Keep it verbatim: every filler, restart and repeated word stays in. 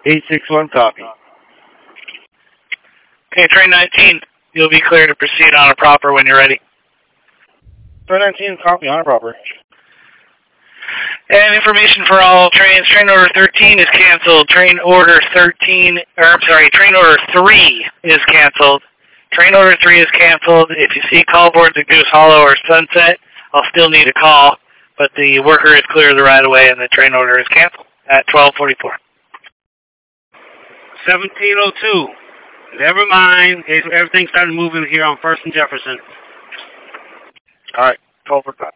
eight six one, copy. Okay, train nineteen, you'll be clear to proceed on a proper when you're ready. Train nineteen, copy, on a proper. And information for all trains, train order thirteen is canceled. Train order thirteen, or I'm sorry, train order three is canceled. Train order three is canceled. If you see call boards at Goose Hollow or Sunset, I'll still need a call, but the worker is clear of the right of way and the train order is canceled at twelve forty-four. seventeen oh two. Never mind. Everything started moving here on First and Jefferson. All right, twelve for copy.